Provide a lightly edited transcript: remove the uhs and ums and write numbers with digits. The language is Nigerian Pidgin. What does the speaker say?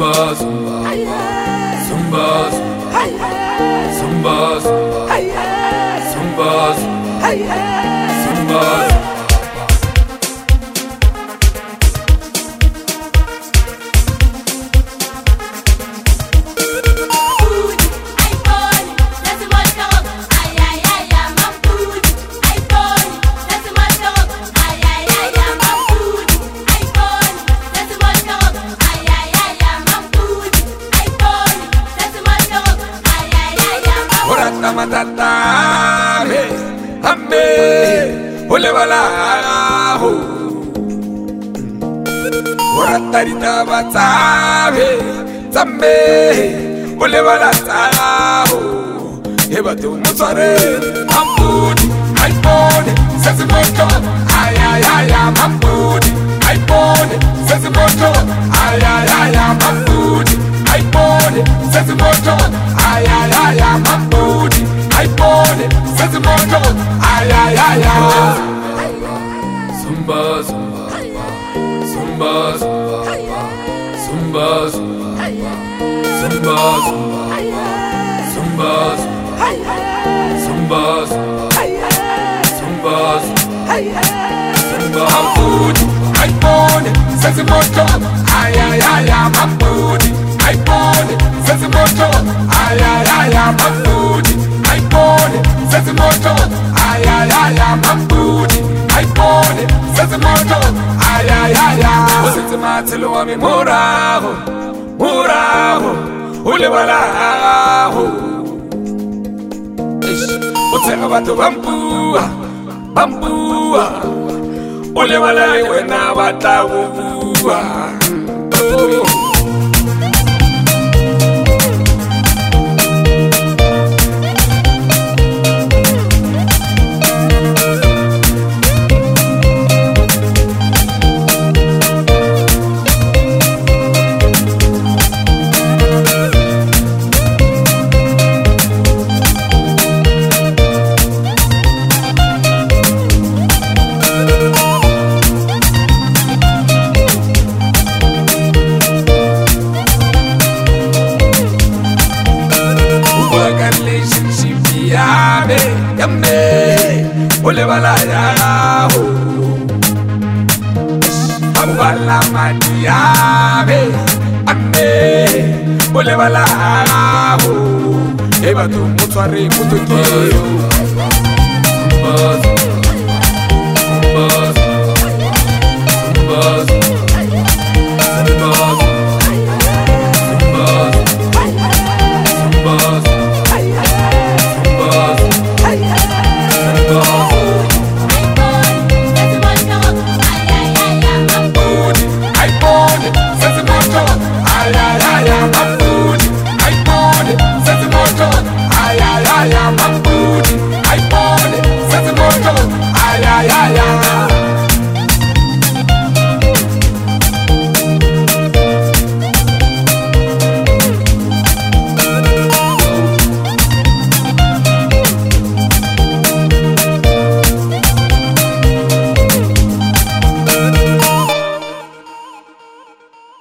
Zumba, zumba, zumba, zumba, zumba, zumba, zumba. Matata, ambe, olewala ho. Oratarita batabe, zambe, olewala ho. Eba tu musare, ambudi, iPhone, sesimoto, ay ay ay, ambudi, iPhone, sesimoto, ay ay ay, ambudi, iPhone, sesimoto, ay ay ay, ambudi. iPhone, says the moto, ay ay ay ay. Zumba, zumba, zumba, zumba, zumba, zumba, zumba, zumba, zumba, zumba. Ambudi, iPhone, says the moto, ay ay ay ay. Ambudi, iPhone, says the moto, ay ay ay ay. Ambudi. iPhone, says the moto, ay ay ay ay, ambudi. iPhone, says the moto, ay ay ay ay. Usithi mathelo wami muraho, muraho, ulewalaho. Uthenga abantu bambuwa, bambuwa, ulewala wena batawuwa. Yambe, olewala ya ho. Ambala madiabe, ambe, olewala ho. Eba tu mutware mutokiyo. Zumba, zumba, zumba, zumba.